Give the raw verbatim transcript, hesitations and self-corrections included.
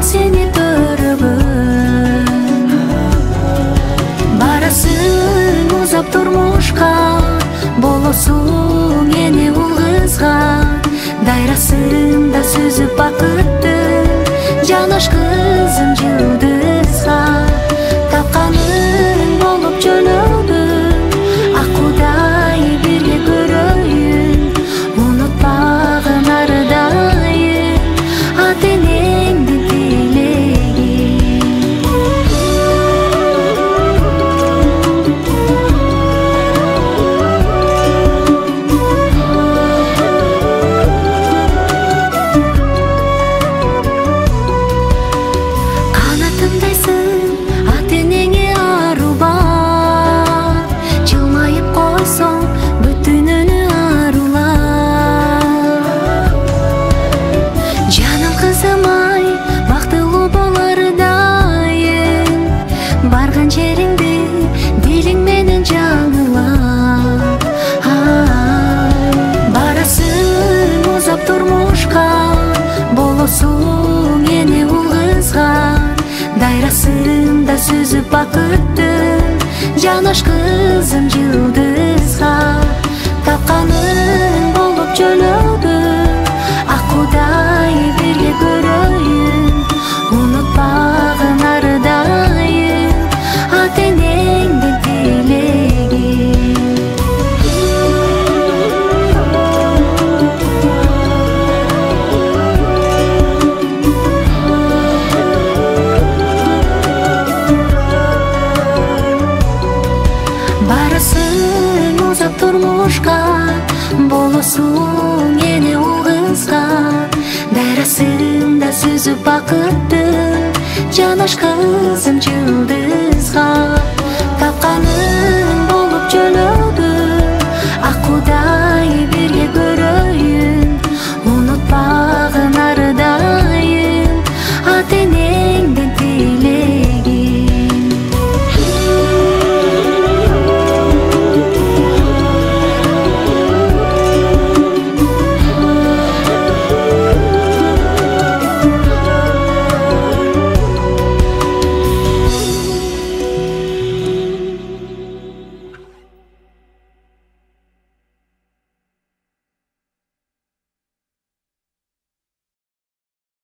бақыт сені төрөгөн. Барасың ұзап тұрмышқа, болосың ені ұл қызға. Дайрасың да сүзіп бақытты, жанаш қызым жылдызға. Тапқаның болып жөнөдің, аққудай бірге көрөйін. Ұнытпағын арыдайын, ата энеңдин тилегин. Канатымдайсың, ата энеңе ару бар. Жылмайып койсоң, бүтүнүнү арулар. Жаным кызым ай, бактылуу болордайын. Барган жериңди дилиң менен жаңыла. Барасың ұзап турмушка, болосуң эне ұл кызга. Дайрасың да сүзүп бакытты, жанаш кызым жылдызга. Тапканың болуп жөнөдүң, аккудай бирге көрөйүн. Унутпагын арыдайын, ата энеңдин тилегин. Барасың ұзап турмушка, болосуң эне ұл кызга. Дайрасың да сүзүп бакытты, жанаш кызым жылдызга.